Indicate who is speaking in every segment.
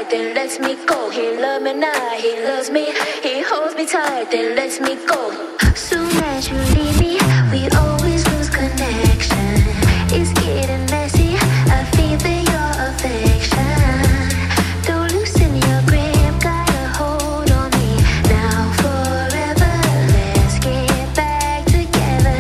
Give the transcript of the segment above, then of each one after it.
Speaker 1: tight, then lets me go. He love me now, he loves me. He holds me tight, then lets me go. Soon as you leave me, we always lose connection. It's getting messy, I feel for your affection. Don't loosen your grip, got a hold on me. Now forever, let's get back together.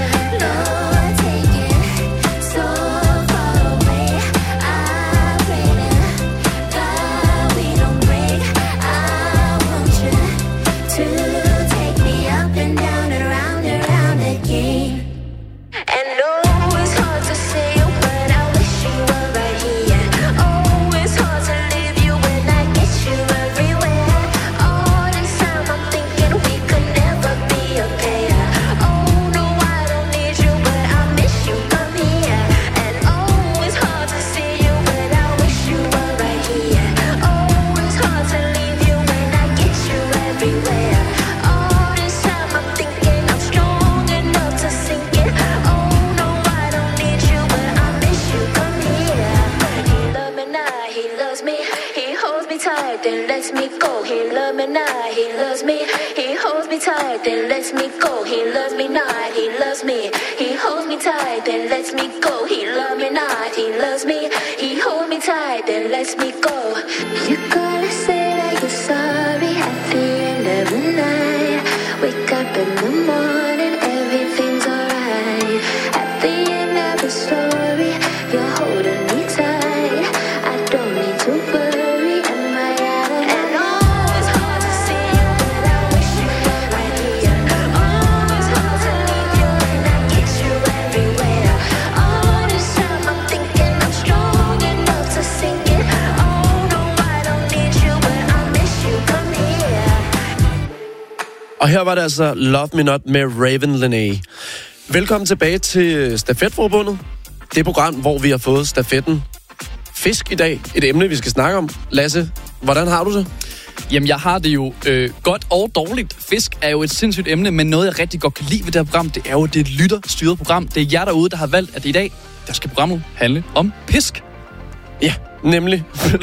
Speaker 1: Lord, take it so far away. I pray to God we don't break. I want you to take me up and down and around again. And oh, it's hard to say, but I wish you were right here. Oh, it's hard to leave you when I get you everywhere. All this time I'm thinking we could never be a pair. Oh, no, I don't need you, but I miss you, come here. And oh, it's hard to see you, but I wish you were right here. Oh, it's hard to leave you when I get you everywhere. All this time I'm thinking I'm strong enough to sink it. Oh, no, I don't need you, but I miss you, come here. He love me now, he loves me. He holds me tight, then lets me go. He love me now, he loves me. He holds me tight, then lets me go. He loves me not, he loves me. He holds me tight, then lets me go. He love me not, he loves me. He holds me tight, then lets me go. You gotta say that you're sorry at the end of the night. Wake up in the morning, everything's alright. At the end of the story, you're holding me tight. I don't need to worry, am I out of and oh, it's hard to see you, but I wish you were right here. Oh, it's hard to leave you when I get you everywhere. All this time I'm thinking I'm strong enough to sink it. Oh, no, I don't need you, but I miss you, come here.
Speaker 2: Og her var det altså Love Me Not med Raven Lené. Velkommen tilbage til Stafetforbundet. Det program, hvor vi har fået stafetten fisk i dag. Et emne, vi skal snakke om. Lasse, hvordan har du det?
Speaker 3: Jamen, jeg har det jo godt og dårligt. Fisk er jo et sindssygt emne, men noget, jeg rigtig godt kan lide ved det her program, det er jo det lytterstyrede program. Det er jer derude, der har valgt, at i dag, der skal programmet handle om pisk.
Speaker 2: Ja, nemlig.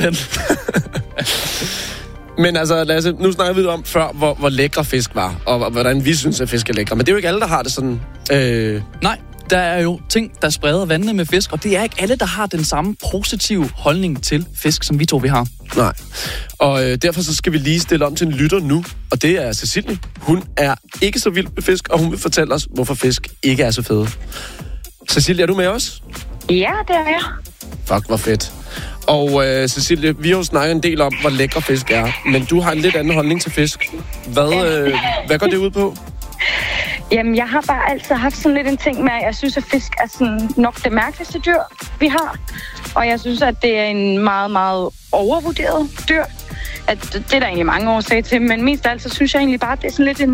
Speaker 2: Men altså, Lasse, nu snakker vi om før, hvor lækre fisk var, og hvordan vi synes, at fisk er lækre. Men det er jo ikke alle, der har det sådan.
Speaker 3: Nej, der er jo ting, der spreder vandene med fisk, og det er ikke alle, der har den samme positive holdning til fisk, som vi to vi har.
Speaker 2: Nej. Og derfor så skal vi lige stille om til en lytter nu, og det er Cecilie. Hun er ikke så vild med fisk, og hun vil fortælle os, hvorfor fisk ikke er så fede. Cecilie, er du med os?
Speaker 4: Ja, det er jeg.
Speaker 2: Fuck, hvor fedt. Og Cecilie, vi har jo snakket en del om, hvor lækker fisk er, men du har en lidt anden holdning til fisk. Hvad går det ud på?
Speaker 4: Jamen, jeg har bare altid haft sådan lidt en ting med, at jeg synes, at fisk er sådan nok det mærkeligste dyr, vi har. Og jeg synes, at det er en meget, meget overvurderet dyr. At det er der egentlig mange årsager til, men mest af alt, så synes jeg egentlig bare, at det er sådan lidt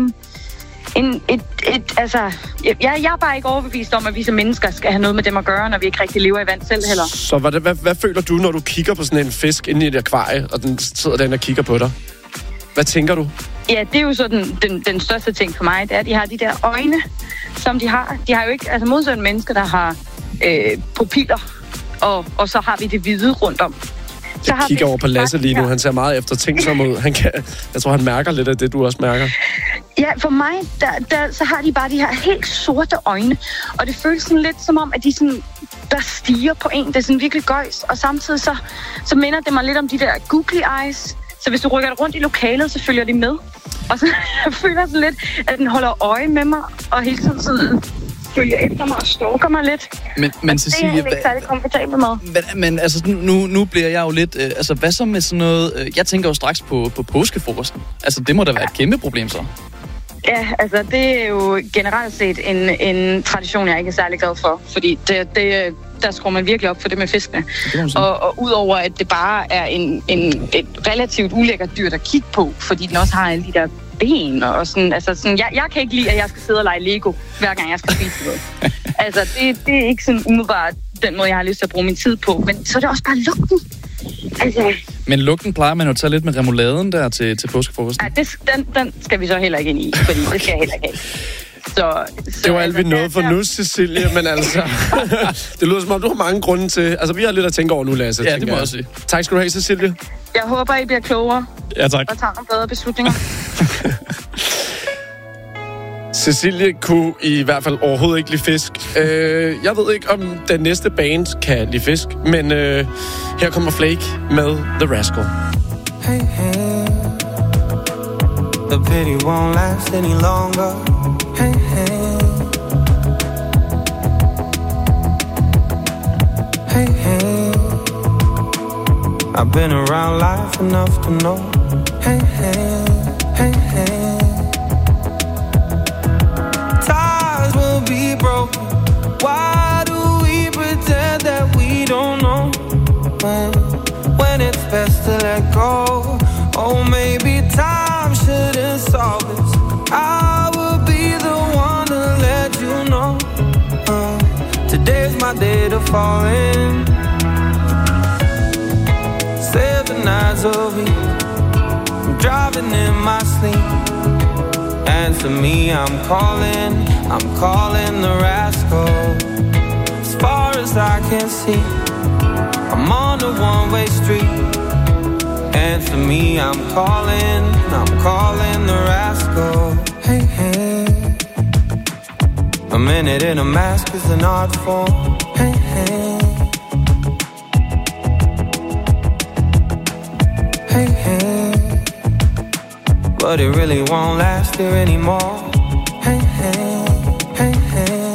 Speaker 4: jeg er bare ikke overbevist om, at vi som mennesker skal have noget med dem at gøre, når vi ikke rigtig lever i vand selv heller.
Speaker 2: Så hvad føler du, når du kigger på sådan en fisk inde i et akvarie, og den sidder derinde og kigger på dig? Hvad tænker du?
Speaker 4: Ja, det er jo så den største ting for mig, det er, at de har de der øjne, som de har. De har jo ikke, altså modsat mennesker, der har pupiller, og så har vi det hvide rundt om.
Speaker 2: Jeg kigger over på Lasse lige nu. Han ser meget eftertænksom ud. Jeg tror, han mærker lidt af det, du også mærker.
Speaker 4: Ja, for mig, så har de bare de her helt sorte øjne. Og det føles sådan lidt som om, at de sådan, der stiger på en. Det er sådan virkelig gøjs. Og samtidig så minder det mig lidt om de der googly eyes. Så hvis du rykker det rundt i lokalet, så følger de med. Og så jeg føler sådan lidt, at den holder øje med mig. Og hele tiden sådan følger efter mig og stalker mig lidt.
Speaker 3: Men Cecilie,
Speaker 4: det er jeg ikke særlig komfortabel med.
Speaker 3: Men altså, nu bliver jeg jo lidt... altså, hvad så med sådan noget... jeg tænker jo straks på påskefrokosten. Altså, det må da være et kæmpe problem så.
Speaker 4: Ja, altså, det er jo generelt set en tradition, jeg ikke er særlig glad for. Fordi der skruer man virkelig op for det med fiskene. Og udover at det bare er et relativt ulækkert dyr at kigge på, fordi den også har alle de der ben og sådan. Altså, sådan, jeg kan ikke lide, at jeg skal sidde og lege Lego, hver gang jeg skal spise noget. Altså, det er ikke sådan umiddelbart den måde, jeg har lyst til at bruge min tid på. Men så er det også bare lugten. Altså.
Speaker 3: Men lugten plejer man jo at tage lidt med remouladen der til påskefrokosten.
Speaker 4: Ja, den skal vi så heller ikke ind i, fordi det skal jeg heller ikke have. Så
Speaker 2: det var alt, vi nåede for nu, Cecilie, men altså... det lyder som om, du har mange grunde til... Altså, vi har lidt at tænke over nu, Lasse.
Speaker 3: Ja, det må jeg sige.
Speaker 2: Tak skal du have, Cecilie.
Speaker 4: Jeg håber, I bliver klogere.
Speaker 3: Ja, tak.
Speaker 4: Og tager nogle bedre beslutninger.
Speaker 2: Cecilie kunne i hvert fald overhovedet ikke lide fisk. Jeg ved ikke, om den næste band kan lide fisk, men her kommer Flake med The Rascal.
Speaker 5: Hey, hey. The pity won't last any longer. Hey, hey. Hey, hey. I've been around life enough to know. Hey, hey. Hey, hey. Ties will be broken. Why do we pretend that we don't know when it's best to let go? Oh, maybe time shouldn't solve this. I will be the one to let you know. Today's my day to fall in. 7 nights a week, I'm driving in my sleep. Answer me, I'm calling the rascal. As far as I can see, I'm on a one-way street. Answer me, I'm calling the rascal. Hey, hey. A minute in a mask is an art form. Hey, hey. Hey, hey. But it really won't last here anymore. Hey, hey. Hey, hey.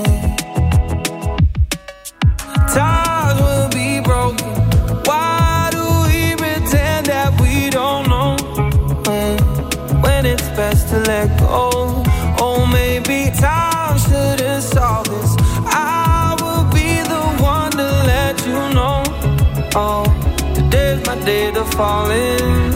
Speaker 5: Ties will be broken. Why do we pretend that we don't know when it's best to let go? Oh, maybe time shouldn't solve this. I will be the one to let you know. Oh, today's my day to fall in.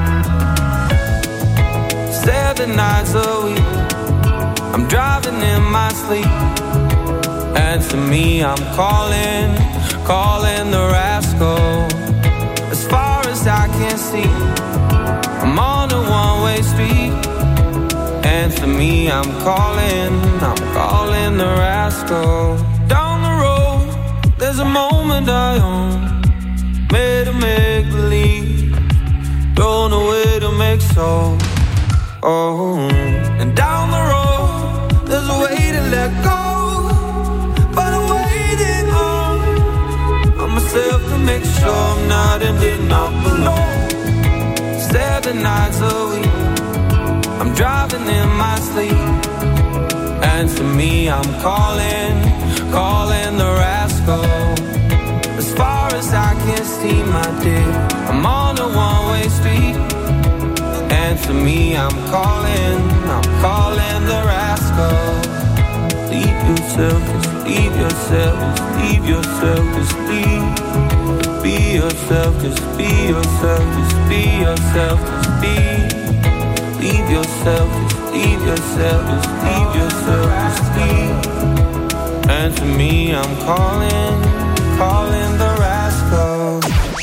Speaker 5: 7 nights a week, I'm driving in my sleep. Answer me, I'm calling the rascal. As far as I can see, I'm on a one-way street. Answer me, I'm calling the rascal. Down the road, there's a moment I own, made to make believe, don't know where to make so. Oh, and down the road, there's a way to let go, but I'm waiting on myself to make sure I'm not ending up alone. 7 nights a week, I'm driving in my sleep. Answer me, I'm calling the rascal. As far as I can see, my dear, I'm on a one-way street. Answer me, I'm calling the rascal. Leave yourself, just leave yourself, just leave yourself, just leave. Be yourself, just be yourself, just be yourself, just be. Leave yourself, just leave yourself, just leave yourself, just leave. Answer me, I'm calling the rascal.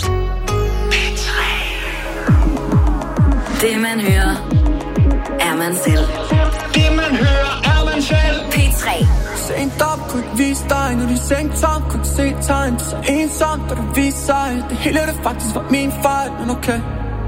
Speaker 6: Det man hører, er man selv.
Speaker 7: Det man hører, er man selv.
Speaker 6: P3.
Speaker 8: Sent op, kunne ikke vise dig, når de seng tom, kunne ikke se tegn. Så ensomt, da det viste sig, det hele det faktisk var min fejl. Men okay,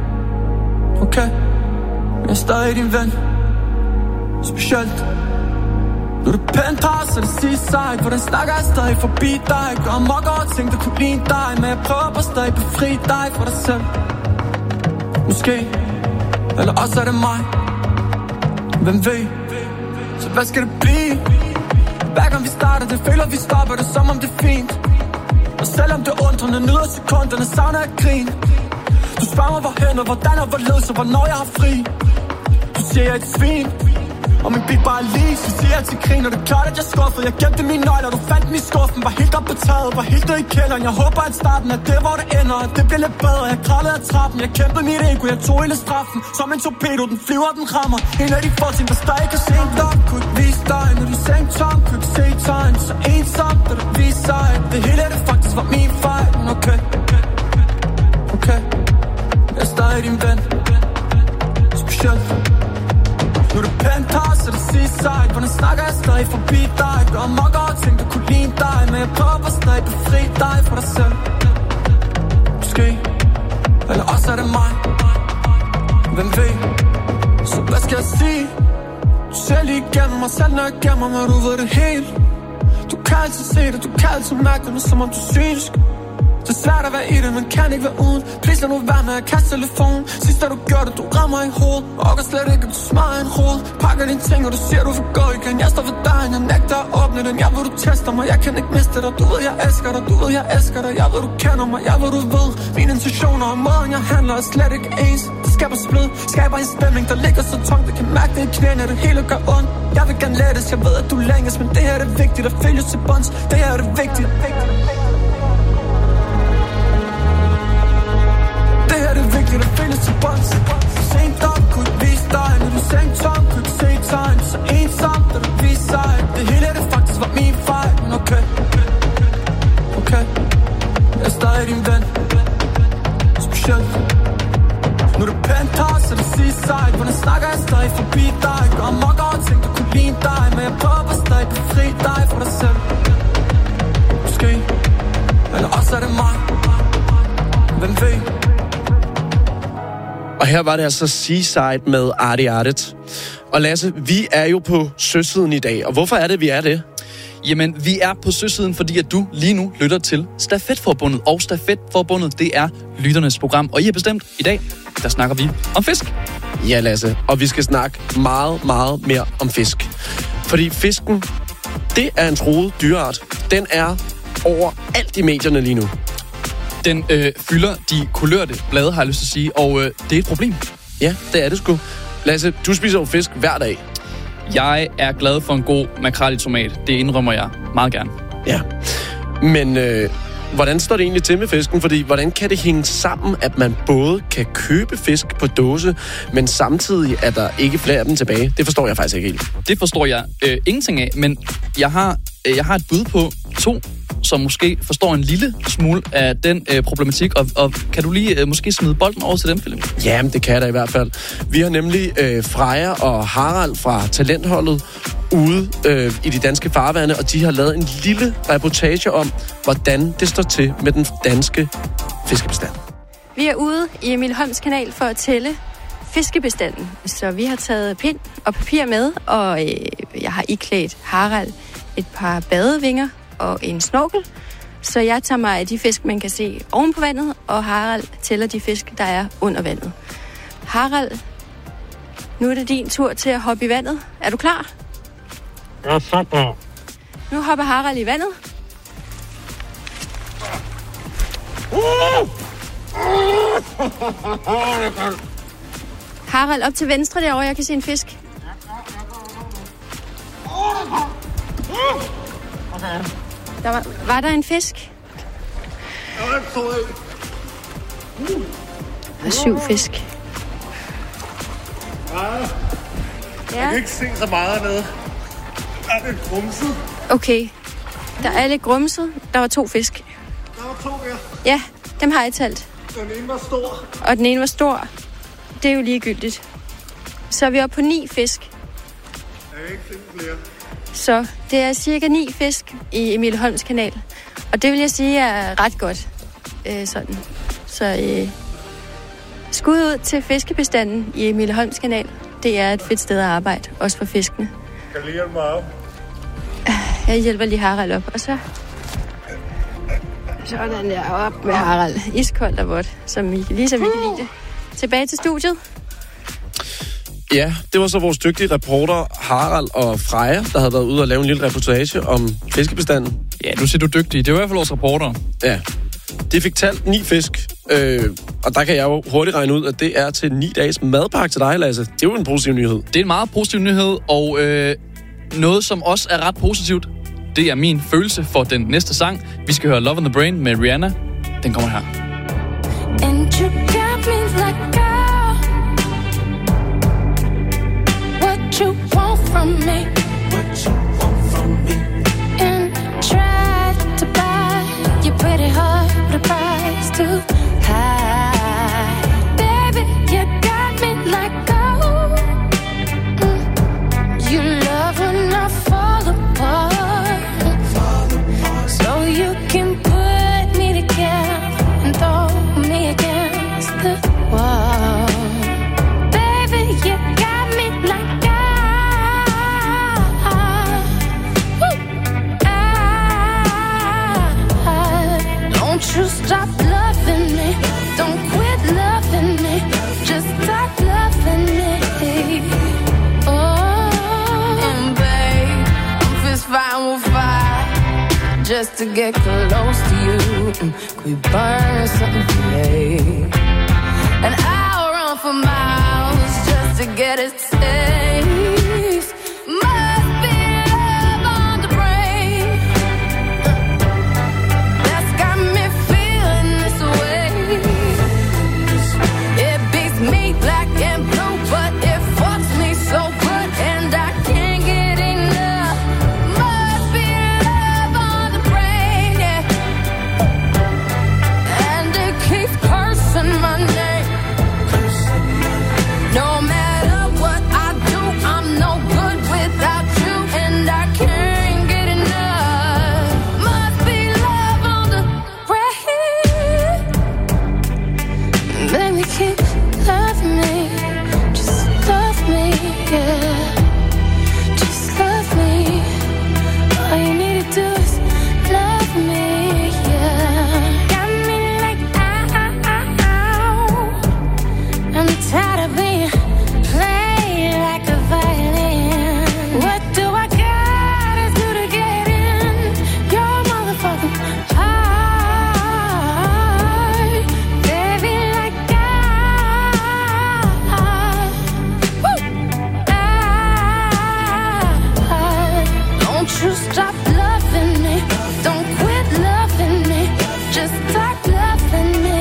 Speaker 8: men jeg er stadig din ven. Specielt nu er det penthouse, og det sidste sejt. Hvordan snakker jeg stadig forbi dig? Gør mok over ting, der kunne ligne dig. Men jeg prøver på stadig befri dig fra dig selv. Måske, eller også er det mig. Hvem ved? Så hvad skal det blive? Hver gang vi starter det, føler vi stopper det, som om det er fint. Og selvom det undrende, nyder sekunderne, savner jeg grin. Du spørger mig hvorhen og hvordan og hvorledes og hvornår jeg har fri. Du siger jeg er et svin, og min bil bare lige. Så siger jeg til grin, og det er klart at jeg skuffede. Jeg gemte mine nøgler, du fandt dem i skuffen. Var helt op på taget, var helt ned i kælderen. Jeg håber at starten er det hvor det ender, og det bliver lidt bedre. Jeg kravlede af trappen, jeg kæmpede mit ego. Jeg tog hele straffen, som en torpedo. Den flyver, den rammer. En af de få ting, der stadig kan se op. Kunne ikke vise dig, når de seng tom. Kunne ikke se tegn, så ensomt, da det viste sig. Det hele det faktisk var min fejl. Men okay, jeg er stadig din ven. Specielt nu er det penthouse, og det sidste sejt. Hvordan snakker jeg stadig forbi dig? Gør mok over ting, der kunne ligne dig. Men jeg prøver stadig befri dig fra dig selv. Måske, eller også er det mig. Hvem ved? Så hvad skal jeg sige? Du ser lige igennem mig, selv når jeg gemmer mig, du ved det helt. Du kan altid se det, du kan altid mærke det, men som om du synes. Det er svært at være i det, men kan ikke være uden. Please lad nu være med at kaste telefonen. Sidst da du gjorde det, du rammer i hovedet. Og gør slet ikke, at du smager en hoved. Pakker dine ting, og du siger, du vil gå igen. Jeg står ved dig, jeg nægter at åbne den. Jeg ved, du tester mig, jeg kan ikke miste dig. Du ved, jeg elsker dig, du ved, jeg elsker dig. Jeg ved, du kender mig, jeg ved, du ved. Mine intentioner og måden, jeg handler er slet ikke ens. Det skaber splid, skaber en stemning, der ligger så tungt. Det kan mærke det i knæene, det hele gør ondt. Jeg vil gerne lettes, jeg ved, at du længes. Men det her er det vigtigt, at følges til bunds. Det her er det vigtigt. Det er vigtigt at findes til bunds. Sent op, kunne ikke vise dig. Når du sænk tom, kunne ikke se tegn. Så ensomt, da du viste sig. Det hele det faktisk var min fejl. Men okay, jeg er stadig din ven. Specielt nu er det pænt her, så det siger sig. Hvordan snakker jeg stadig forbi dig? Gør mok over ting, du kunne lide dig. Men jeg prøver stadig befri dig fra dig selv. Måske, eller også er det mig. Hvem ved?
Speaker 2: Og her var det altså Seaside med Artie Artet. Og Lasse, vi er jo på søsiden i dag. Og hvorfor er det, vi er det?
Speaker 3: Jamen, vi er på søsiden, fordi at du lige nu lytter til Stafetforbundet. Og Stafetforbundet, det er lytternes program. Og I har bestemt, i dag, der snakker vi om fisk.
Speaker 2: Ja, Lasse. Og vi skal snakke meget, meget mere om fisk. Fordi fisken, det er en truet dyreart. Den er overalt i medierne lige nu.
Speaker 3: Den fylder de kulørte blade, har jeg lyst til at sige, og det er et problem.
Speaker 2: Ja, det er det sgu. Lasse, du spiser jo fisk hver dag.
Speaker 3: Jeg er glad for en god makrel i tomat. Det indrømmer jeg meget gerne.
Speaker 2: Ja, men hvordan står det egentlig til med fisken? Fordi hvordan kan det hænge sammen, at man både kan købe fisk på dåse, men samtidig er der ikke flere af dem tilbage? Det forstår jeg faktisk ikke helt.
Speaker 3: Det forstår jeg ingenting af, men jeg har et bud på 2, som måske forstår en lille smule af den problematik, og kan du lige måske smide bolden over til dem, Philip?
Speaker 2: Jamen, det kan jeg da i hvert fald. Vi har nemlig Freja og Harald fra Talentholdet ude i de danske farvande, og de har lavet en lille reportage om, hvordan det står til med den danske fiskebestand.
Speaker 9: Vi er ude i Emil Holms kanal for at tælle fiskebestanden, så vi har taget pind og papir med, og jeg har iklædt Harald et par badevinger og en snorkel, så jeg tager mig af de fisk, man kan se oven på vandet, og Harald tæller de fisk, der er under vandet. Harald, nu er det din tur til at hoppe i vandet. Er du klar?
Speaker 10: Ja, så klar.
Speaker 9: Nu hopper Harald i vandet. Harald, op til venstre derovre, jeg kan se en fisk. Var der en fisk? Der er 7 fisk.
Speaker 10: Jeg kan ikke se så meget nede. Er det grumset?
Speaker 9: Okay, der er lidt grumset. Der var 2 fisk.
Speaker 10: Der var 2, ja.
Speaker 9: Ja, dem har jeg talt.
Speaker 10: Den ene var stor.
Speaker 9: Og den ene var stor. Det er jo ligegyldigt. Så er vi oppe på 9 fisk.
Speaker 10: Jeg kan ikke finde flere.
Speaker 9: Så det er cirka 9 fisk i Emil Holms kanal. Og det vil jeg sige er ret godt. Sådan. Så skud ud til fiskebestanden i Emil Holms kanal. Det er et fedt sted at arbejde, også for fiskene.
Speaker 10: Kan du hjælpe mig op?
Speaker 9: Jeg hjælper lige Harald op, og så... Sådan der, op med Harald. Iskoldt og vådt, ligesom I kan lide det. Tilbage til studiet.
Speaker 2: Ja, det var så vores dygtige reporter Harald og Freja, der havde været ude og lave en lille reportage om fiskebestanden.
Speaker 3: Ja, nu siger du dygtige. Det var i hvert fald vores reporter.
Speaker 2: Ja, de fik talt 9 fisk, og der kan jeg jo hurtigt regne ud, at det er til 9 dages madpakke til dig, Lasse. Det er jo en positiv nyhed.
Speaker 3: Det er en meget positiv nyhed, og noget, som også er ret positivt, det er min følelse for den næste sang. Vi skal høre Love in the Brain med Rihanna. Den kommer her.
Speaker 1: And you got me like girl, what you want from me, what you want from me, and try to buy your pretty heart with a price too high. Baby, you got me like gold. You love when I fall apart, so you can put me together and throw me against the
Speaker 11: just to get close to you. Could we burn something today? And I'll run for miles just to get a taste. Must be love on the brain that's got me feeling this way. It beats me black and blue, but it fucks me so good, and I can't get enough. Must be love on the brain, yeah. And it keeps cursing my name. No matter what I do, I'm no good without you, and I can't get enough. Must be love on the brain. Baby, keep loving me, just love me, yeah. Just love me. All you need to do is love me, yeah. Got me like ow. I'm tired of being played like a violin. What do I gotta do to get in your motherfucking heart? Baby, like don't you stop loving me. Don't quit loving me. Just start loving me.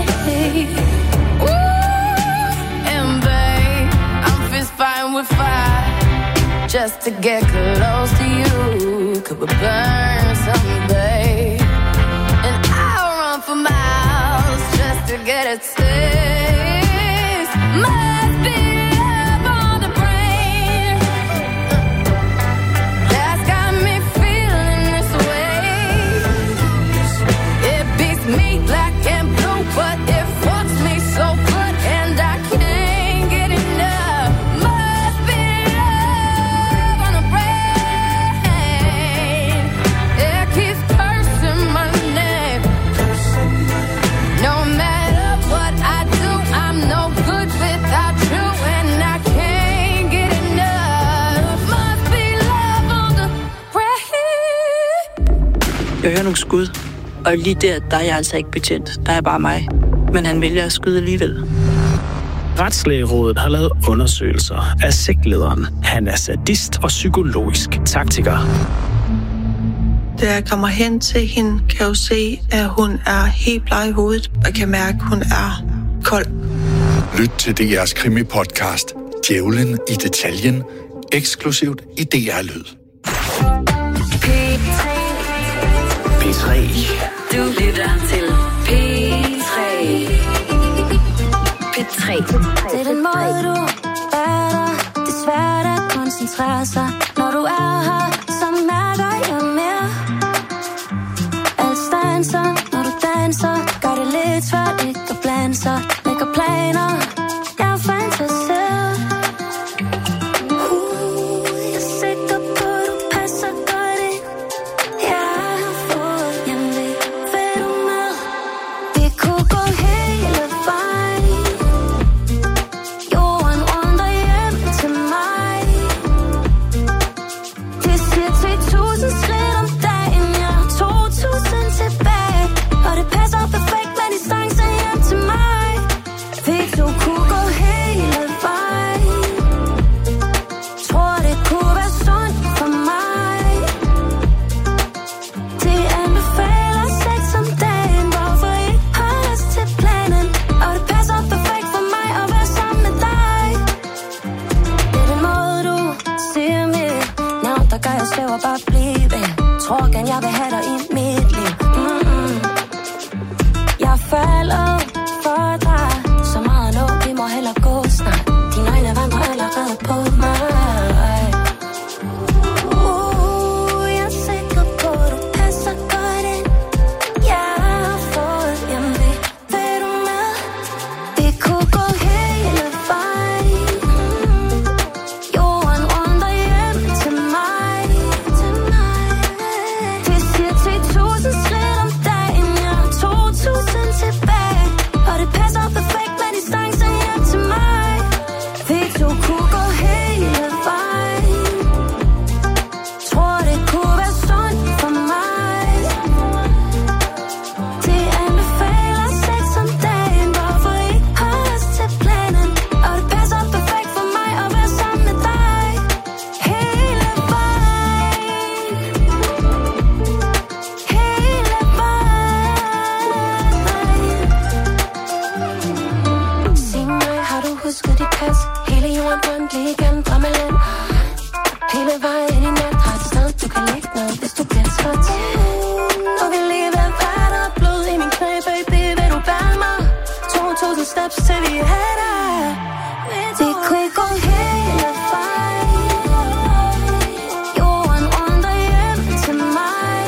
Speaker 11: Ooh, and babe, I'm fist fighting with fire just to get close to you. Could we burn something, babe? And I'll run for miles just to get a taste. Must be love on the brain that's got me feeling this way. It beats me black and blue, but it fucks me so good, and I can't get enough. Must be love on the brain. It keeps cursing my name. No matter what I do, I'm no good without you, and I can't get enough. Must be love on the brain.
Speaker 12: Jeg hører nogle skud, og lige der er jeg altså ikke betjent. Der er bare mig. Men han vælger at skyde alligevel.
Speaker 13: Retslægerådet har lavet undersøgelser af sektlederen. Han er sadist og psykologisk taktiker.
Speaker 14: Da jeg kommer hen til hende, kan jeg jo se, at hun er helt bleg i hovedet, og kan mærke, at hun er kold.
Speaker 15: Lyt til DR's krimi-podcast, Djævlen i detaljen, eksklusivt i DR Lyd.
Speaker 6: P3. Du lytter til P3. P3.
Speaker 1: Det er den måde, du er der. Det er svært at koncentrere sig. Når du er her, så mærker jeg mere. Alt stanser, når du danser. Gør det lidt svært ikke at blande sig. Lægger planer, jeg fantaserer. Jeg er sikker på, du passer godt ind. Jeg har fået hjemlig. Vil du med? Vi kunne gå hele vejen. Jorden rundt og hjem til mig. Det siger 10.000 skridt om dagen. Jeg har 2.000 tilbage.
Speaker 11: ups til vi er der. Vi kunne gå hele vejen. Jorden under hjem til mig.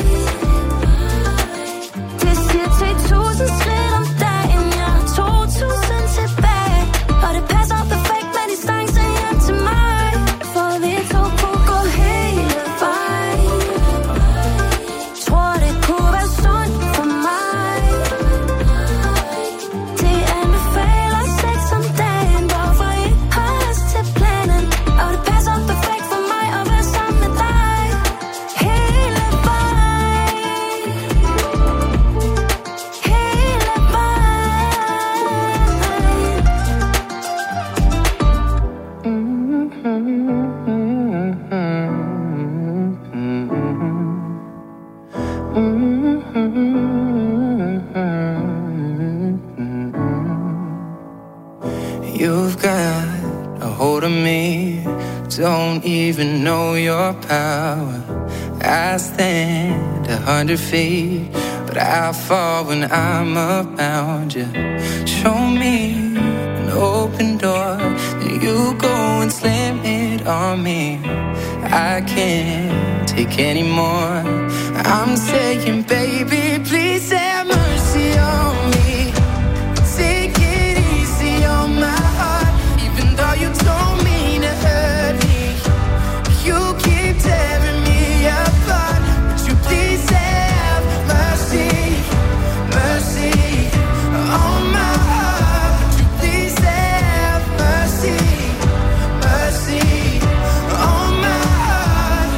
Speaker 11: Det siger til 1000 skridt om dagen. Jeg har 2000 tilbage. Og det passer perfekt med distancen hjem til mig. For vi to kunne gå hele vejen. Tror det kunne være sundt for mig. Det anbefaler sex om dagen. Hvorfor I har os til planen. Og det passer perfekt for mig at være sammen med dig. Hele vejen. Hele
Speaker 5: You've got a hold of me, don't even know your power. I stand 100 feet, but I fall when I'm around you. Show me an open door, then you go and slam it on me. I can't take any more. I'm saying, baby, please have mercy on me. Take it easy on my heart, even though you don't mean to hurt me. You keep tearing me apart. Would you please have mercy, mercy on my heart? Would you please have mercy, mercy on my heart?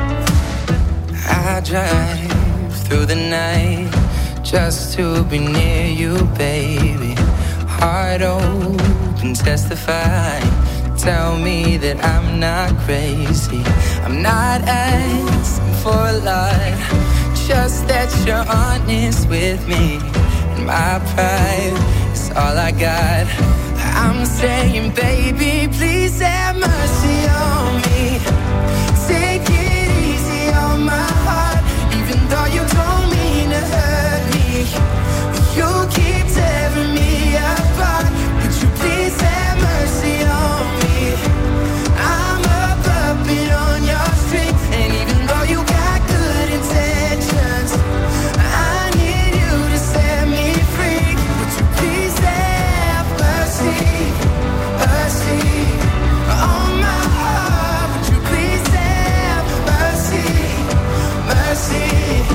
Speaker 5: I drive through the night just to be near you, baby. Heart open, testify. Tell me that I'm not crazy. I'm not asking for a lot, just that you're honest with me. And my pride is all I got. I'm saying, baby, please have mercy on me. Take it easy on my heart, even though you don't mean to hurt me. You keep tearing me apart. Would you please have mercy on me? I'm a puppet on your string, and even though you got good intentions, I need you to set me free. Would you please have mercy, mercy on my heart? Would you please have mercy, mercy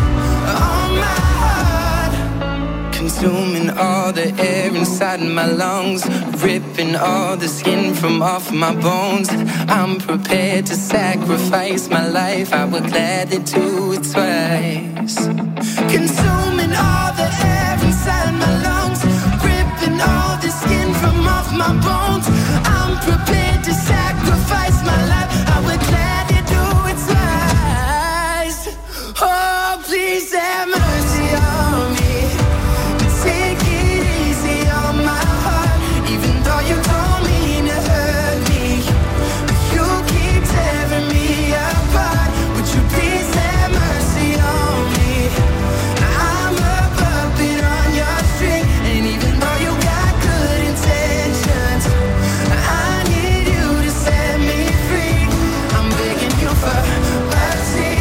Speaker 5: on my heart? Consuming all the air inside my lungs, ripping all the skin from off my bones. I'm prepared to sacrifice my life, I would gladly do it twice. Consuming all the air inside my lungs, ripping all the skin from off my bones. I'm prepared to sacrifice my life, I would gladly do it twice. Oh, please have mercy on me. Take it easy on my heart, even though you don't mean to hurt me. You keep tearing me apart. Would you please have mercy on me? I'm a puppet on your string, and even though you got good intentions, I need you to set me free. I'm begging you for mercy,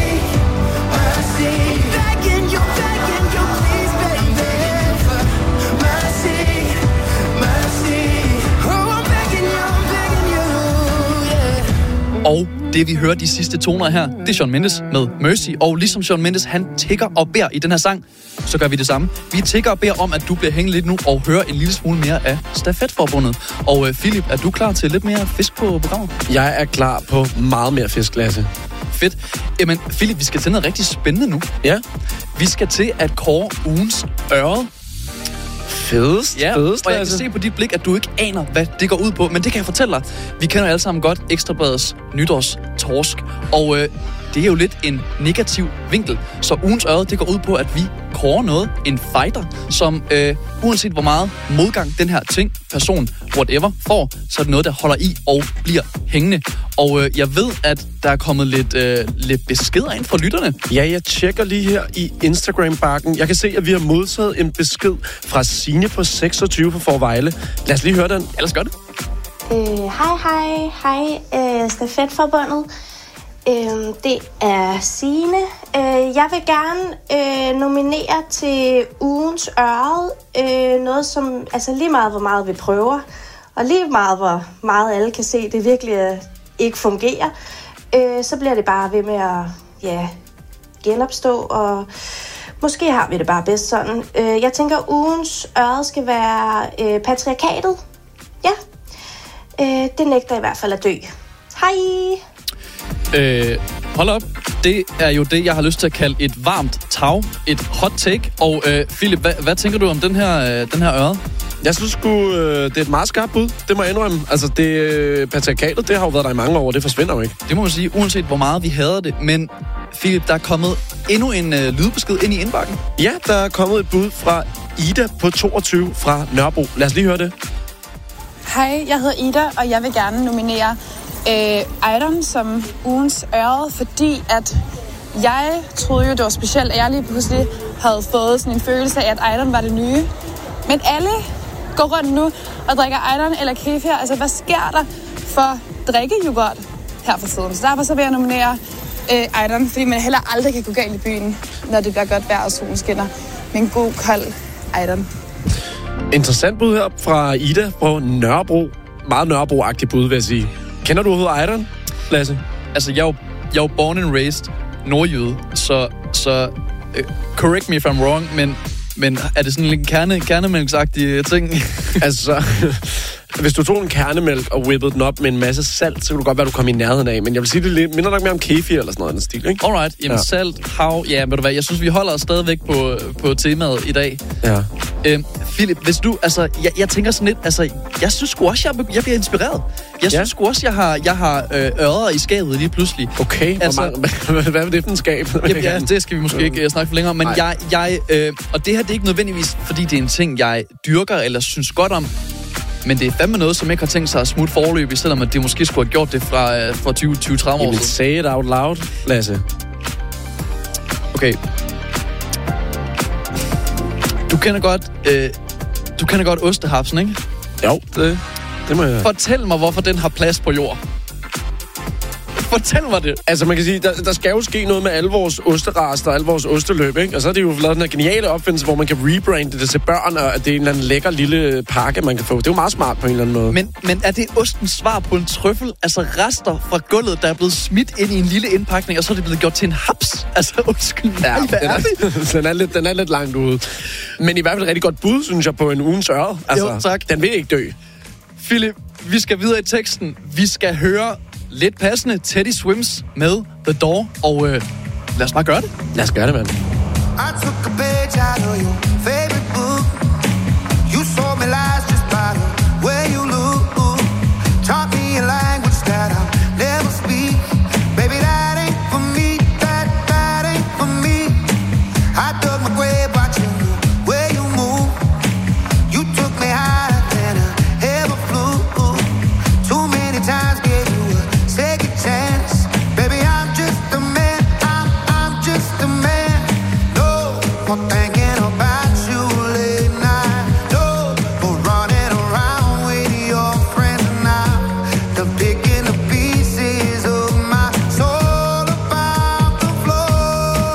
Speaker 5: mercy. Begging you, please, baby. Mercy, mercy. Oh, I'm begging you, yeah.
Speaker 3: Og det vi hører de sidste toner her, det er Shawn Mendes med Mercy. Og ligesom Shawn Mendes, han tigger og beder i den her sang, så gør vi det samme. Vi tigger og beder om, at du bliver hængende lidt nu og hører en lille smule mere af Stafetforbundet. Og Philip, er du klar til lidt mere fisk på programmet?
Speaker 2: Jeg er klar på meget mere fisk, Lasse.
Speaker 3: Fedt. Jamen, Philip, vi skal til noget rigtig spændende nu.
Speaker 2: Ja.
Speaker 3: Vi skal til at kåre ugens ørred.
Speaker 2: Fedest,
Speaker 3: ja,
Speaker 2: fedest.
Speaker 3: Og jeg kan se på dit blik, at du ikke aner, hvad det går ud på. Men det kan jeg fortælle dig. Vi kender alle sammen godt Ekstra Bladets nytårstorsk. Og det er jo lidt en negativ vinkel. Så ugens ørred, det går ud på, at vi kårer noget, en fighter, som uanset hvor meget modgang den her ting, person, whatever, får, så er det noget, der holder i og bliver hængende. Og jeg ved, at der er kommet lidt beskeder ind fra lytterne.
Speaker 2: Ja, jeg tjekker lige her i Instagram-bakken. Jeg kan se, at vi har modtaget en besked fra Signe på 26 på Forvejle. Lad os lige høre den.
Speaker 3: Ellers gør det.
Speaker 16: Hej, Stafetforbundet. Det er Signe. Jeg vil gerne nominere til ugens ørred. Noget som, altså lige meget hvor meget vi prøver, og lige meget hvor meget alle kan se, det virkelig ikke fungerer. Så bliver det bare ved med at genopstå, og måske har vi det bare bedst sådan. Jeg tænker, ugens ørred skal være patriarkatet. Ja, det nægter i hvert fald at dø. Hej!
Speaker 3: Hold op. Det er jo det, jeg har lyst til at kalde et varmt tag. Et hot take. Og Philip, hvad tænker du om den her ørred?
Speaker 2: Jeg synes det er et meget skarpt bud. Det må jeg indrømme. Altså, patriarkatet, det har jo været der i mange år. Det forsvinder jo ikke.
Speaker 3: Det må man sige, uanset hvor meget vi hader det. Men Philip, der er kommet endnu en lydbesked ind i indbakken.
Speaker 2: Ja, der er kommet et bud fra Ida på 22 fra Nørrebro. Lad os lige høre det.
Speaker 17: Hej, jeg hedder Ida, og jeg vil gerne nominere Item som ugens ørred, fordi at jeg troede jo, det var specielt, at jeg lige pludselig havde fået sådan en følelse af, at Item var det nye. Men alle går rundt nu og drikker Item eller kefir. Altså, hvad sker der for drikkejoghurt her for tiden? Så derfor så vil jeg nominere Item, fordi man heller aldrig kan gå galt i byen, når det bliver godt vejr og solen skinner. Men en god, kold Item.
Speaker 2: Interessant bud her fra Ida på Nørrebro. Meget Nørrebro-agtig bud, vil jeg sige. Kender du overhovedet Ejden, Lasse?
Speaker 3: Altså, jeg er jo born and raised nordjyde, så correct me if I'm wrong, men er det sådan en kernemælksagtig ting?
Speaker 2: Altså, hvis du tog en kernemælk og whippede den op med en masse salt, så kunne du godt være, du kom i nærheden af. Men jeg vil sige, det minder nok mere om kefir eller sådan noget den stil, ikke?
Speaker 3: Alright, jamen salt, hav, ja, ved du hvad, jeg synes, vi holder os stadigvæk på temaet i dag.
Speaker 2: Ja.
Speaker 3: Philip, hvis du, altså, jeg tænker sådan lidt, altså, jeg synes sgu også, jeg bliver inspireret. Jeg synes sgu også, jeg har ørder i skabet lige pludselig.
Speaker 2: Okay, altså, hvad er det for en skab?
Speaker 3: Ja, det skal vi måske ikke snakke for længere, men og det her, det er ikke nødvendigvis, fordi det er en ting, jeg dyrker eller synes godt om, men det er fandme noget, som ikke har tænkt sig at smutte forløb, selvom at det måske skulle have gjort det fra 20-30 år siden.
Speaker 2: Jamen, say it out loud, Lasse.
Speaker 3: Okay. Du kender godt ostehapsen, ikke?
Speaker 2: Jo, det må jeg.
Speaker 3: Fortæl mig, hvorfor den har plads på jord. Fortæl mig det.
Speaker 2: Altså, man kan sige, der skal jo ske noget med alle vores osterester og alle vores osteløb, ikke? Og så er det jo lavet den her geniale opfindelse, hvor man kan rebrande det til børn, og at det er en eller anden lækker lille pakke, man kan få. Det er jo meget smart på en eller anden måde.
Speaker 3: Men er det ostens svar på en trøffel? Altså rester fra gulvet, der er blevet smidt ind i en lille indpakning, og så er det blevet gjort til en haps? Altså, undskyld mig,
Speaker 2: hvad er det? Den er lidt langt ude. Men i hvert fald et rigtig godt bud, synes jeg, på en ugens ørred. Altså,
Speaker 3: jo, tak.
Speaker 2: Den vil ikke dø.
Speaker 3: Philip, vi skal videre i teksten. Vi skal høre lidt passende Teddy Swims med The Door, og lad os bare gøre det.
Speaker 2: Lad os gøre det, mand.
Speaker 18: I took a page out of your favorite book. You saw me lies just by the way you look. Taught me a language that I'll never speak. Baby, that ain't for me. That ain't for me. I dug my grave watching the way you move. You took me higher than I ever flew. Too many times gave you a second chance. Baby, I'm just a man. I'm just a man. No more thinking about you late night. No more running around with your friends now. They're picking the pieces of my soul about the floor.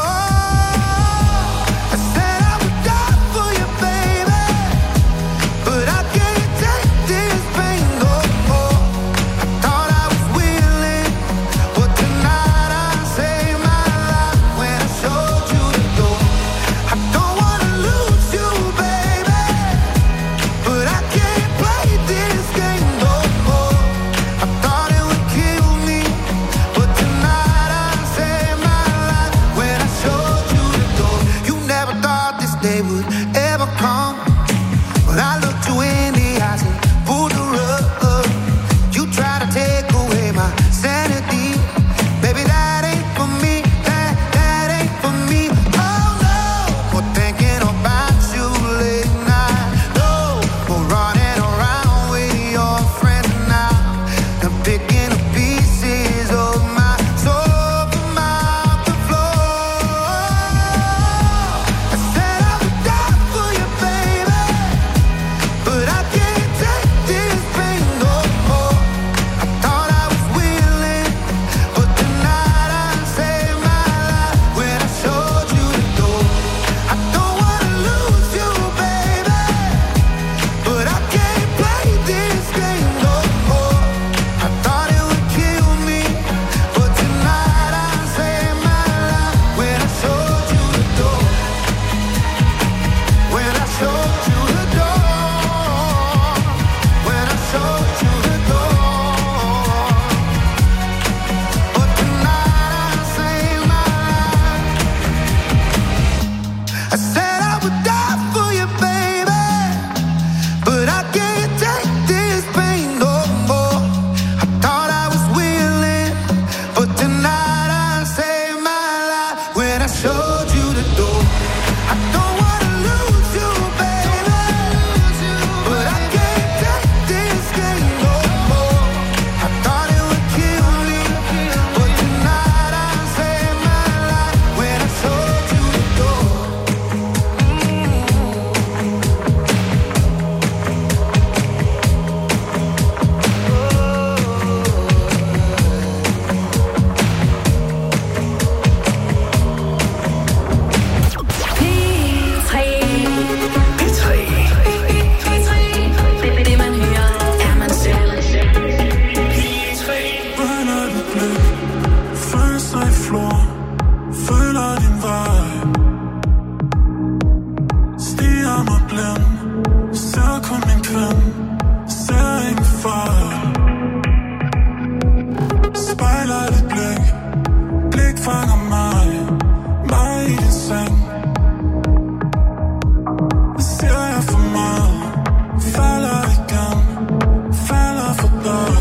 Speaker 18: I said I would die for you, baby, but I can't take this pain no more. I thought I was willing, but tonight I saved my life when I showed you the door. I don't wanna lose you, baby, but I can't play this game no more. I thought it would kill me, but tonight I saved my life when I showed you the door. You never thought this day would ever come, but I looked you in the eyes and pulled the rug. You try to take away my sanity. Baby, that ain't for me. That ain't for me. Oh no, more thinking about you late night. No more running around with your friends now. They're picking up pieces
Speaker 8: gør mig blind. Jeg ser kun min kvinde, ser ingen fejl. Spejler dit blik, blik fanger mig i din seng. Ser jeg for meget, falder igen, falder for dig.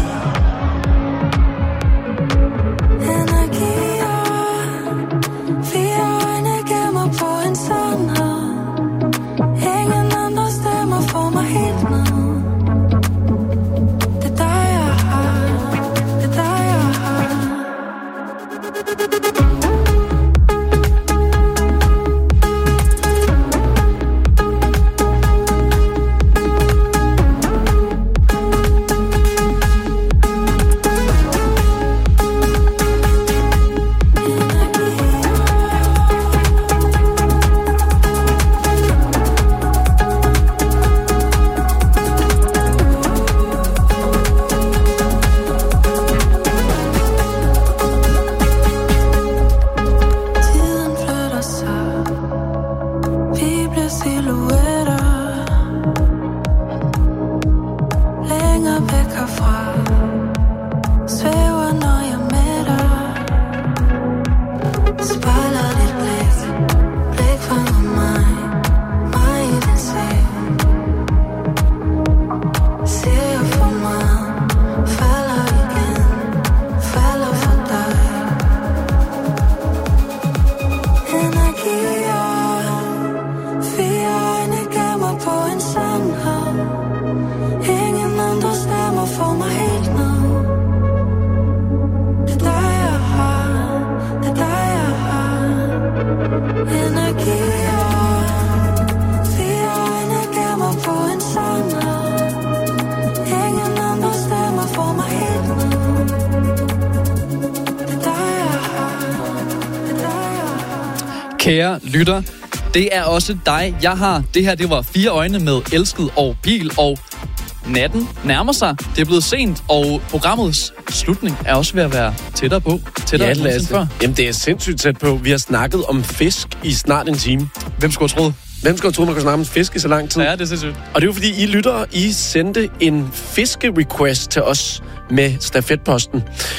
Speaker 3: Kære lytter, det er også dig, jeg har. Det her, det var 4 øjne med Elsket og Pil, og natten nærmer sig. Det er blevet sent, og programmets slutning er også ved at være tættere på. Tættere end før.
Speaker 2: Jamen, det er sindssygt tæt på. Vi har snakket om fisk i snart en time.
Speaker 3: Hvem skulle have troet?
Speaker 2: Hvem skulle have troet, man kunne snakke om fisk i så lang tid?
Speaker 3: Ja, det er sindssygt.
Speaker 2: Og det er jo fordi, I lyttere, I sendte en fiske-request til os med stafetposten.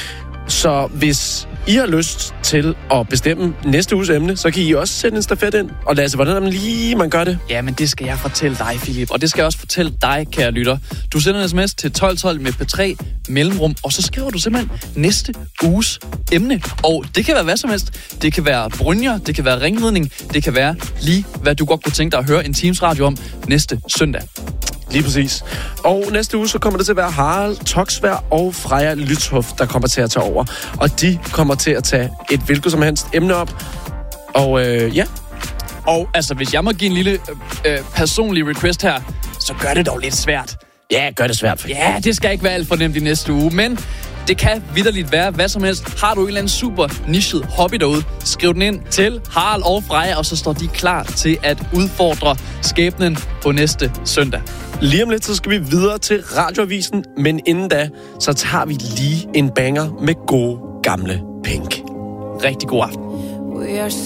Speaker 2: Så hvis I har lyst til at bestemme næste uges emne, så kan I også sende en stafet ind. Og Lasse, hvordan lige man gør det?
Speaker 3: Ja, men det skal jeg fortælle dig, Philip. Og det skal jeg også fortælle dig, kære lytter. Du sender en sms til 1212 med P3 mellemrum, og så skriver du simpelthen næste uges emne. Og det kan være hvad som helst. Det kan være brynjer, det kan være ringridning, det kan være lige, hvad du godt kunne tænke dig at høre en Teams Radio om næste søndag.
Speaker 2: Lige præcis. Og næste uge, så kommer det til at være Harald Toksvær og Freja Lythoff, der kommer til at tage over. Og de kommer til at tage et hvilket som helst emne op. Og ja.
Speaker 3: Og altså, hvis jeg må give en lille personlig request her, så gør det dog lidt svært.
Speaker 2: Ja, gør det svært.
Speaker 3: Ja, det skal ikke være alt for nemt i næste uge, men det kan vitterligt være hvad som helst. Har du en eller anden super nichet hobby derude, skriv den ind til Harald og Freja, og så står de klar til at udfordre skæbnen på næste søndag.
Speaker 2: Lige om lidt, så skal vi videre til Radioavisen, men inden da, så tager vi lige en banger med gode gamle Pink.
Speaker 3: Rigtig god aften.
Speaker 11: We are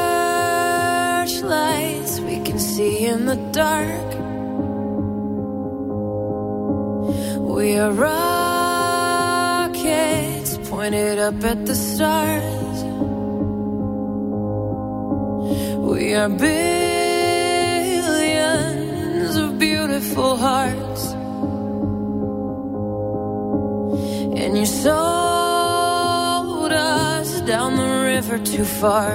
Speaker 11: searchlights we can see in the dark. We are rockets pointed up at the stars. We are billions of beautiful hearts. And you sold us down the river too far.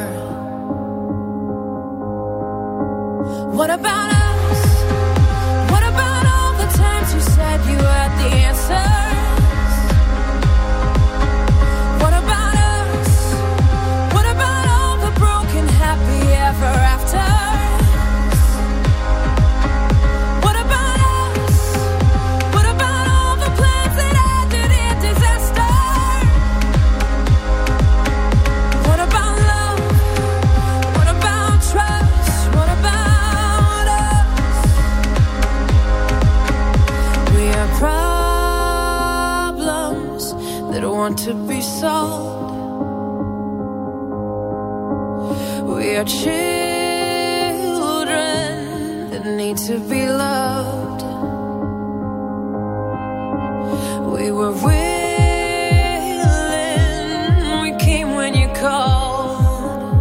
Speaker 11: What about us? What about all the times you said you had the answers? What about us? What about all the broken happy ever after? What about us? What about all the plans that ended in disaster? What about love? What about trust? What about us? We are problems that want to be solved. We are children that need need to be loved. We were willing, we came when you called.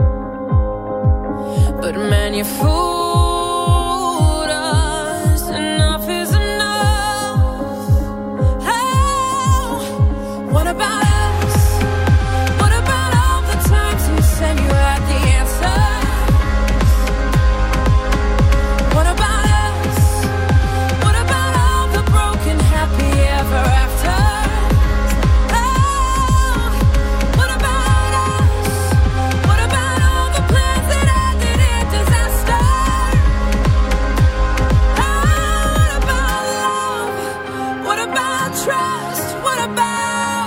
Speaker 11: But man, you fooled us. Enough is enough. Oh, what about us? What about all the times you said you had the answer? What about us? What about all the broken happy ever after? Oh, what about us? What about all the plans that ended in disaster? Oh, what about love? What about trust? What about us?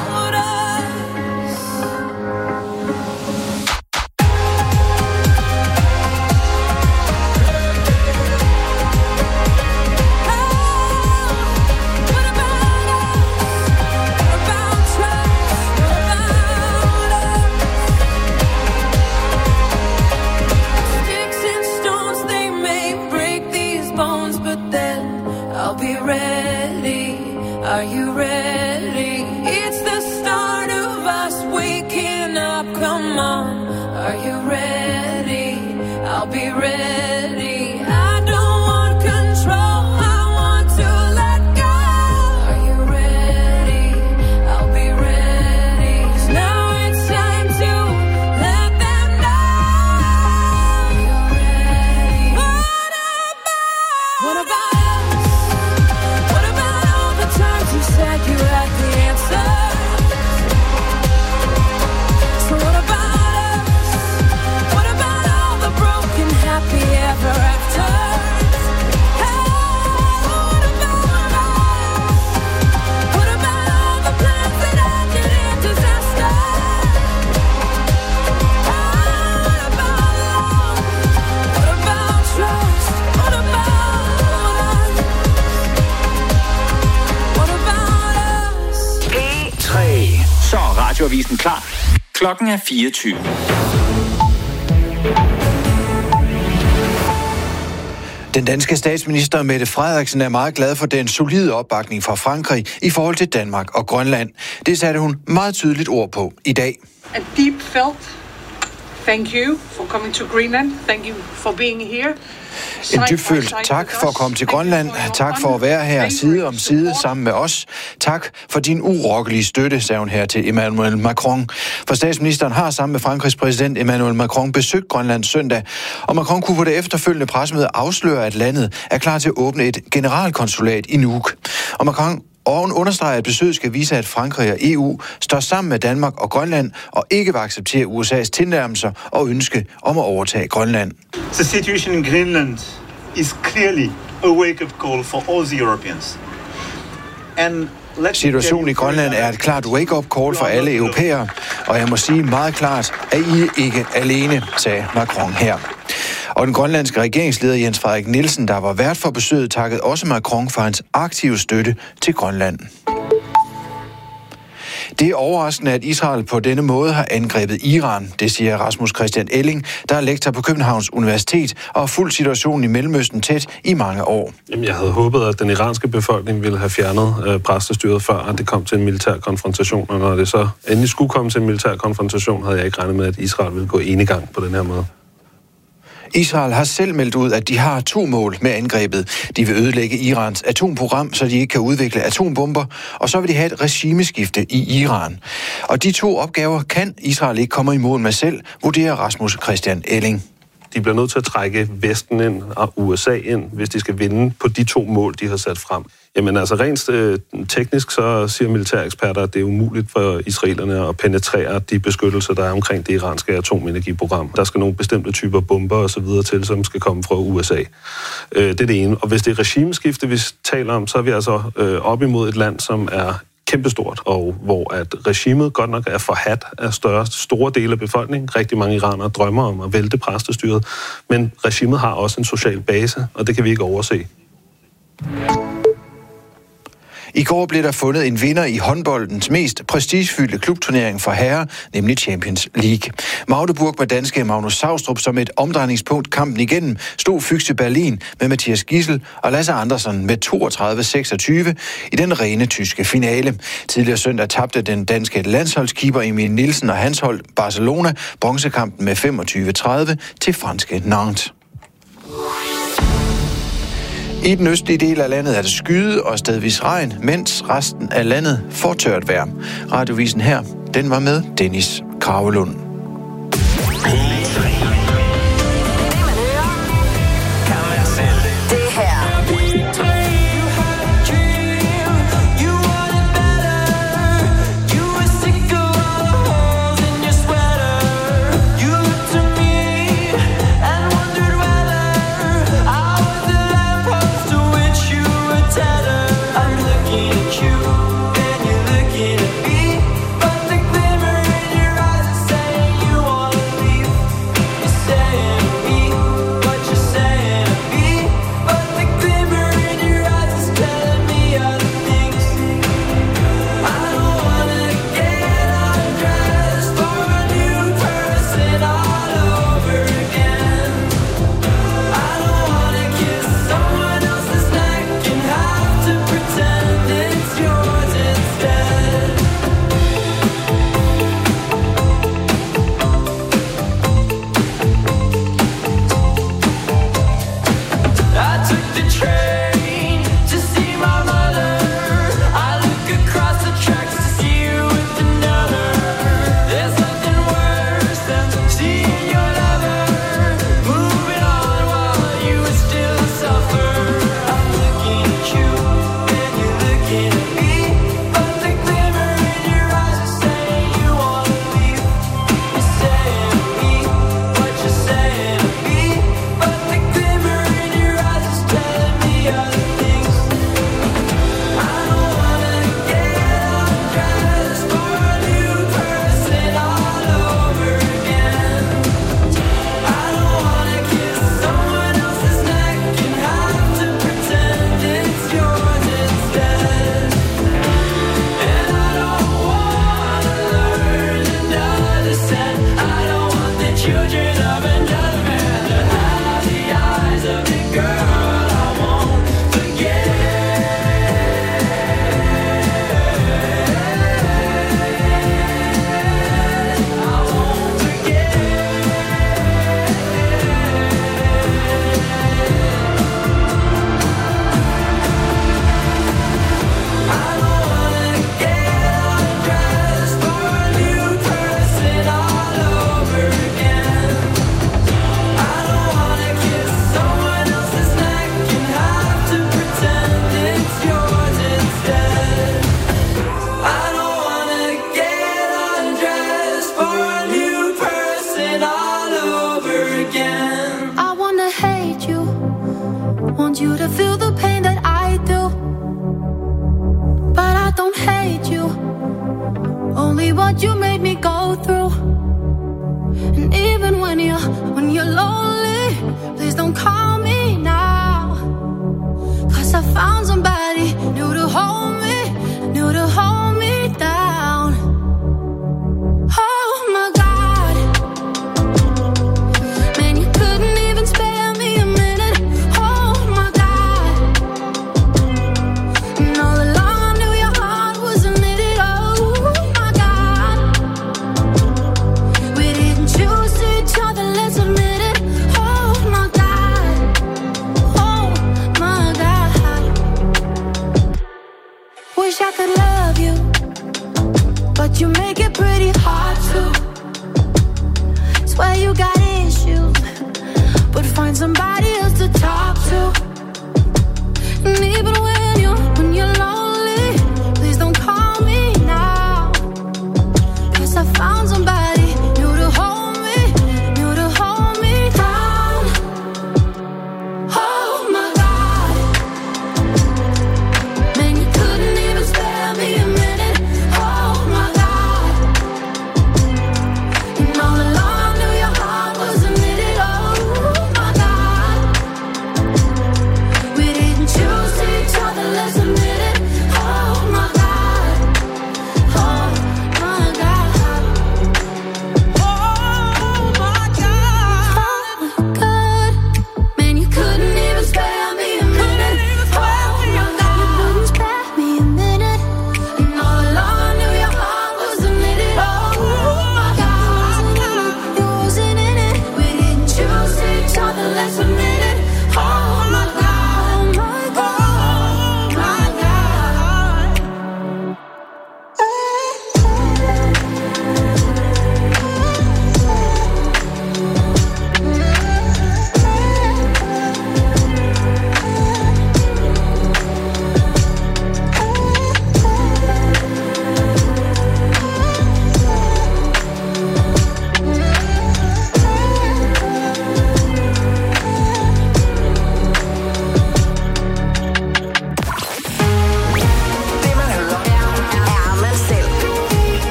Speaker 11: Sticks and stones, they may break these bones, but then I'll be ready. Are you ready? It's the start of us waking up. Come on, are you ready? I'll be ready. I don't want control. I want to let go. Are you ready? I'll be ready. 'Cause now it's time to let them know. You're ready. What about us? What about all the times you said you had the answer? So what about us? What about all the broken happy ever after? What about us? What about all the plans that ended in disaster? What about love? What about trust? What about us? What about us?
Speaker 19: P3. Så er radioavisen klar. Klokken er 24.
Speaker 20: Den danske statsminister Mette Frederiksen er meget glad for den solide opbakning fra Frankrig i forhold til Danmark og Grønland. Det satte hun meget tydeligt ord på i dag.
Speaker 21: A deep felt thank you for coming to Greenland. Thank you for being here.
Speaker 20: En dybfølt tak for at komme til Grønland. Tak for at være her side om side sammen med os. Tak for din urokkelige støtte, sagde hun her til Emmanuel Macron. For statsministeren har sammen med Frankrigs præsident Emmanuel Macron besøgt Grønland søndag, og Macron kunne på det efterfølgende pressemøde afsløre, at landet er klar til at åbne et generalkonsulat i Nuuk. Og Macron understreger, at besøget skal vise, at Frankrig og EU står sammen med Danmark og Grønland og ikke vil acceptere USA's tilnærmelser og ønske om at overtage Grønland.
Speaker 10: The situation in Greenland is clearly a wake-up call for all the Europeans. And
Speaker 20: situationen i Grønland er et klart wake-up call for alle europæere, og jeg må sige meget klart, at I er ikke alene, sagde Macron her. Og den grønlandske regeringsleder Jens Frederik Nielsen, der var vært for besøget, takkede også Macron for hans aktive støtte til Grønland. Det er overraskende, at Israel på denne måde har angrebet Iran, det siger Rasmus Christian Elling, der er lektor på Københavns Universitet og har fulgt situationen i Mellemøsten tæt i mange år.
Speaker 22: Jamen, jeg havde håbet, at den iranske befolkning ville have fjernet præstestyret før, at det kom til en militær konfrontation, og når det så endelig skulle komme til en militær konfrontation, havde jeg ikke regnet med, at Israel ville gå enegang på den her måde.
Speaker 20: Israel har selv meldt ud, at de har 2 mål med angrebet. De vil ødelægge Irans atomprogram, så de ikke kan udvikle atombomber, og så vil de have et regimeskifte i Iran. Og de 2 opgaver kan Israel ikke komme i mål med selv, vurderer Rasmus Christian Elling.
Speaker 22: De bliver nødt til at trække Vesten ind og USA ind, hvis de skal vinde på de 2 mål, de har sat frem. Jamen altså rent teknisk, så siger militæreksperter, at det er umuligt for israelerne at penetrere de beskyttelser, der er omkring det iranske atomenergiprogram. Der skal nogle bestemte typer bomber og så videre til, som skal komme fra USA. Det er det ene. Og hvis det er regimeskifte, vi taler om, så er vi altså op imod et land, som er kæmpestort, og hvor at regimet godt nok er forhat af store dele af befolkningen. Rigtig mange iranere drømmer om at vælte præstestyret, men regimet har også en social base, og det kan vi ikke overse.
Speaker 20: I går blev der fundet en vinder i håndboldens mest prestigefyldte klubturnering for herrer, nemlig Champions League. Magdeburg med danske Magnus Saustrup som et omdrejningspunkt kampen igennem, stod Füchse Berlin med Mathias Gidsel og Lasse Andersen med 32-26 i den rene tyske finale. Tidligere søndag tabte den danske landsholdskeeper Emil Nielsen og hans hold Barcelona bronzekampen med 25-30 til franske Nantes. I den østlige del af landet er det skyde og stedvis regn, mens resten af landet får tørt vejr. Radiovisen her, den var med Dennis Kravelund.
Speaker 6: Det her.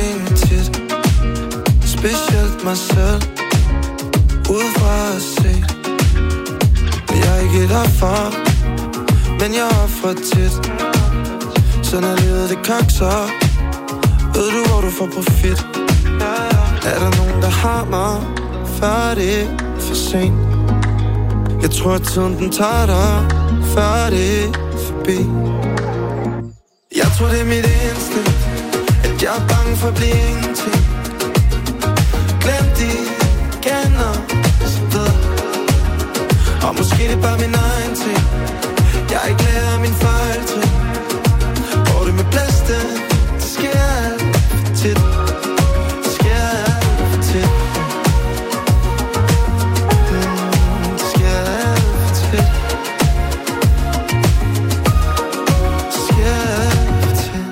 Speaker 5: ringe tit, specielt mig selv, udefra set. Jeg er ikke et offer, men jeg offrer tit. Så når livet det kokser, ved du hvor du får profit. Er der nogen der har mig, før det er for sent? Jeg tror at tiden den tager dig, før det er forbi. Jeg tror det er mit instinkt, at jeg er bange for at blive ingenting. Glem de kender, så ved. Og måske det er bare min egen ting. Jeg er ikke lærer min fejltrin. Går det med blæste, det sker alt for tit. Det sker alt for tit. Det sker alt for tit. Det sker alt for tit.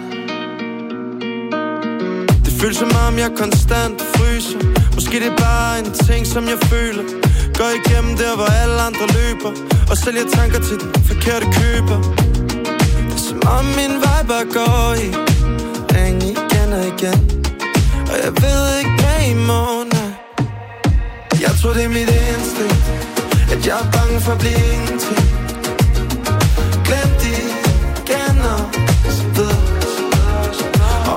Speaker 5: Det føles som om jeg konstant fryser. Måske det er bare en ting som jeg føler. Går igennem der hvor alle andre løber, og sælger tanker til den forkerte køber. Det er som om min vej bare går i ring igen og igen. Og jeg ved ikke hvad i morgen er. Jeg tror det er mit instinkt, at jeg er bange for at blive ingenting. Glem de